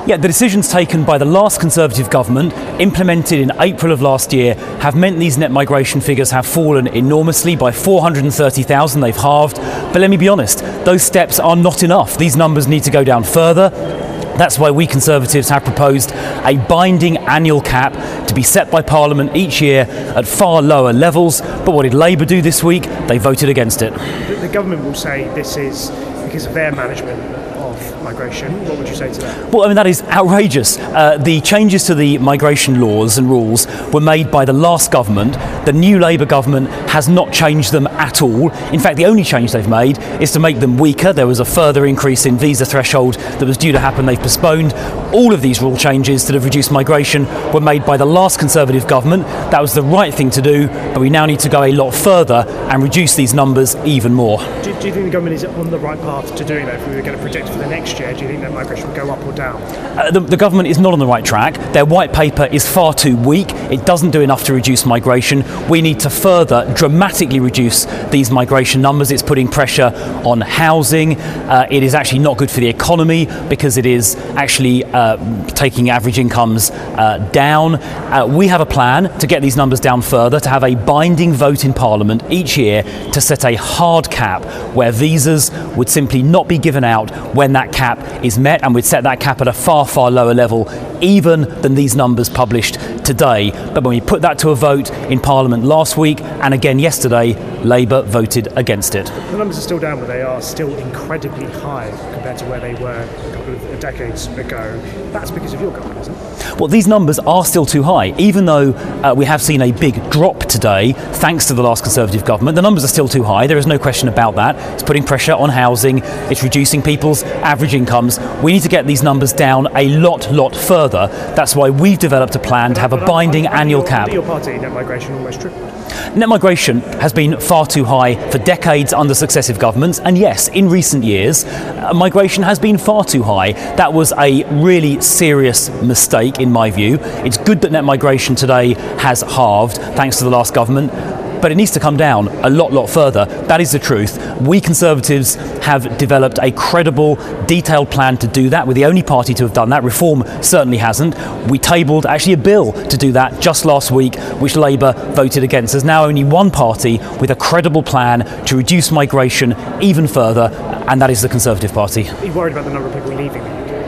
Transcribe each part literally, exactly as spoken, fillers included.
Yeah, the decisions taken by the last Conservative government, implemented in April of last year, have meant these net migration figures have fallen enormously by four hundred thirty thousand. They've halved. But let me be honest, those steps are not enough. These numbers need to go down further. That's why we Conservatives have proposed a binding annual cap to be set by Parliament each year at far lower levels. But what did Labour do this week? They voted against it. The government will say this is because of their management of migration. What would you say to that? Well, I mean, that is outrageous. Uh, the changes to the migration laws and rules were made by the last government. The new Labour government has not changed them at all. In fact, the only change they've made is to make them weaker. There was a further increase in visa threshold that was due to happen. They've postponed. All of these rule changes that have reduced migration were made by the last Conservative government. That was the right thing to do, but we now need to go a lot further and reduce these numbers even more. Do, do you think the government is on the right path to doing that? If we were going to predict for the next year, do you think that migration will go up or down? Uh, the, the government is not on the right track. Their white paper is far too weak. It doesn't do enough to reduce migration. We need to further dramatically reduce these migration numbers. It's putting pressure on housing. Uh, it is actually not good for the economy because it is actually uh, taking average incomes uh, down. Uh, we have a plan to get these numbers down further, to have a binding vote in Parliament each year to set a hard cap where visas would simply not be given out when that cap is met, and we'd set that cap at a far, far lower level even than these numbers published today. But when we put that to a vote in Parliament last week and again yesterday, Labour voted against it. The numbers are still down, but they are still incredibly high compared to where they were a couple of decades ago. That's because of your government, isn't it? Well, these numbers are still too high. Even though uh, we have seen a big drop today, thanks to the last Conservative government, the numbers are still too high. There is no question about that. It's putting pressure on housing. It's reducing people's average incomes. We need to get these numbers down a lot, lot further. That's why we've developed a plan to have a binding annual cap. Your party, net migration almost tripled. Net migration has been far too high for decades under successive governments, and yes, in recent years, uh, migration has been far too high. That was a really serious mistake, in my view. It's good that net migration today has halved, thanks to the last government, but it needs to come down a lot, lot further. That is the truth. We Conservatives have developed a credible, detailed plan to do that. We're the only party to have done that. Reform certainly hasn't. We tabled actually a bill to do that just last week, which Labour voted against. There's now only one party with a credible plan to reduce migration even further, and that is the Conservative Party. Are you worried about the number of people leaving the U K?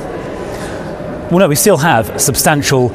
Well, no, we still have substantial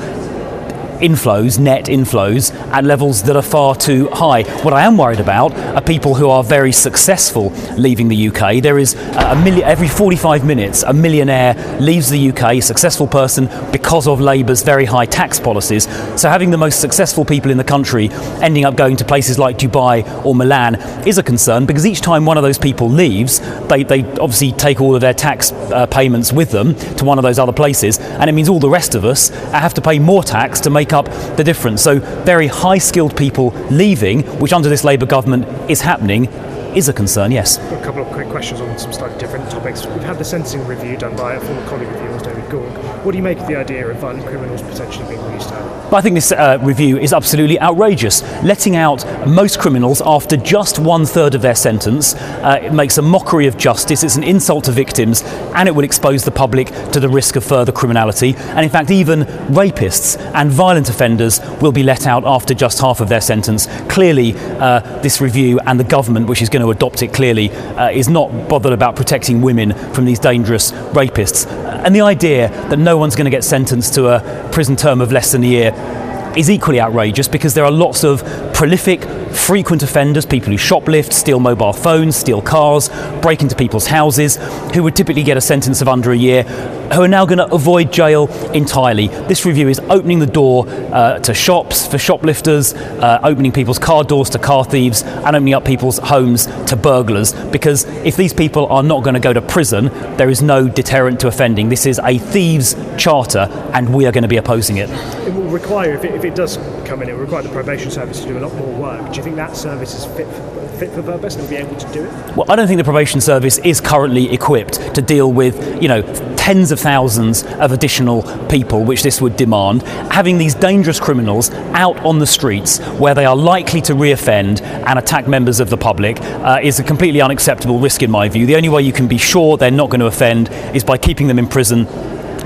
inflows, net inflows, at levels that are far too high. What I am worried about are people who are very successful leaving the U K. There is a million, every forty-five minutes, a millionaire leaves the U K, a successful person, because of Labour's very high tax policies. So having the most successful people in the country ending up going to places like Dubai or Milan is a concern, because each time one of those people leaves, they, they obviously take all of their tax uh, payments with them to one of those other places, and it means all the rest of us have to pay more tax to make up the difference. So very high skilled people leaving, which under this Labour government is happening, is a concern, yes. A couple of quick questions on some slightly different topics. We've had the sentencing review done by a former colleague of yours, David Gorg. What do you make of the idea of violent criminals potentially being released early? But I think this uh, review is absolutely outrageous. Letting out most criminals after just one third of their sentence, uh, it makes a mockery of justice, it's an insult to victims, and it will expose the public to the risk of further criminality. And in fact, even rapists and violent offenders will be let out after just half of their sentence. Clearly, uh, this review and the government, which is going to adopt it clearly, uh, is not bothered about protecting women from these dangerous rapists. And the idea that no one's going to get sentenced to a prison term of less than a year is equally outrageous, because there are lots of prolific, frequent offenders, people who shoplift, steal mobile phones, steal cars, break into people's houses, who would typically get a sentence of under a year, who are now going to avoid jail entirely. This review is opening the door uh, to shops for shoplifters, uh, opening people's car doors to car thieves, and opening up people's homes to burglars, because if these people are not going to go to prison, there is no deterrent to offending. This is a thieves' charter, and we are going to be opposing it. It will require, if it, if it does come in, it will require the probation service to do a lot more work. Do you think that service is fit for, fit for purpose and will be able to do it? Well, I don't think the probation service is currently equipped to deal with, you know, tens of thousands of additional people, which this would demand. Having these dangerous criminals out on the streets where they are likely to reoffend and attack members of the public uh, is a completely unacceptable risk, in my view. The only way you can be sure they're not going to offend is by keeping them in prison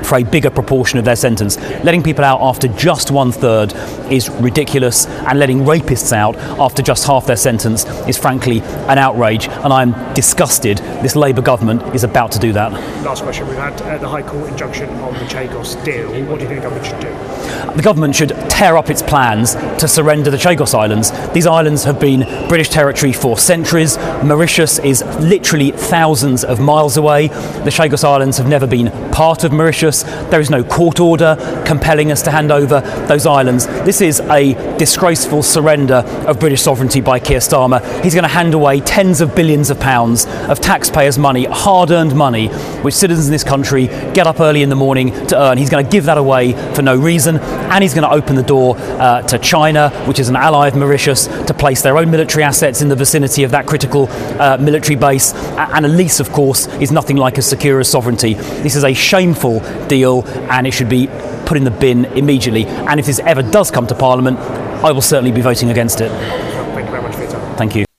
for a bigger proportion of their sentence. Letting people out after just one third is ridiculous, and letting rapists out after just half their sentence is frankly an outrage, and I'm disgusted this Labour government is about to do that. Last question. We've had uh, the High Court injunction on the Chagos deal. What do you think the government should do? The government should tear up its plans to surrender the Chagos Islands. These islands have been British territory for centuries. Mauritius is literally thousands of miles away. The Chagos Islands have never been part of Mauritius. There is no court order compelling us to hand over those islands. This is a disgraceful surrender of British sovereignty by Keir Starmer. He's going to hand away tens of billions of pounds of taxpayers' money, hard-earned money, which citizens in this country get up early in the morning to earn. He's going to give that away for no reason, and he's going to open the door uh, to China, which is an ally of Mauritius, to place their own military assets in the vicinity of that critical uh, military base. And a lease, of course, is nothing like as secure as sovereignty. This is a shameful deal, and it should be put in the bin immediately. And if this ever does come to Parliament, I will certainly be voting against it. Thank you very much for your time. Thank you.